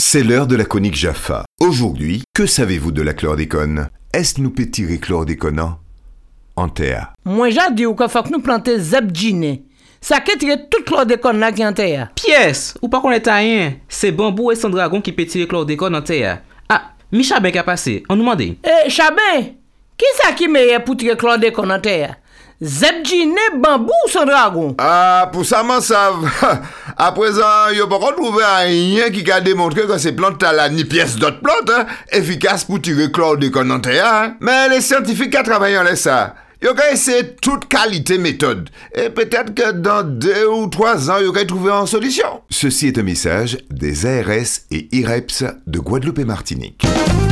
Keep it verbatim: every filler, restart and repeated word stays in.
C'est l'heure de la chronique Jaffa. Aujourd'hui, que savez-vous de la chlordécone? Est-ce nous peut tirer chlordécone en terre? Moi, j'ai dit qu'il faut que nous plantions zebjine. Ça qui tire toute chlordécone là qui est en terre. Pièce, ou pas qu'on est rien, c'est bambou et son dragon qui peut tirer chlordécone en terre. Ah, Micha ben qui a passé, on nous demande. Eh, Chabin, qui ça qui est meilleur pour tirer chlordécone en terre? Zebjine, bambou ou son dragon? Ah, pour ça, m'en savent. À présent, il n'y a pas trouvé rien qui a démontré que ces plantes là ni pièce d'autres plantes, hein, efficaces pour tirer chlordécone en terre. Hein. Mais les scientifiques qui travaillent en ça. Ils ont essayé toute qualité méthode. Et peut-être que dans deux ou trois ans, ils auraient trouvé une solution. Ceci est un message des A R S et I R E P S de Guadeloupe et Martinique.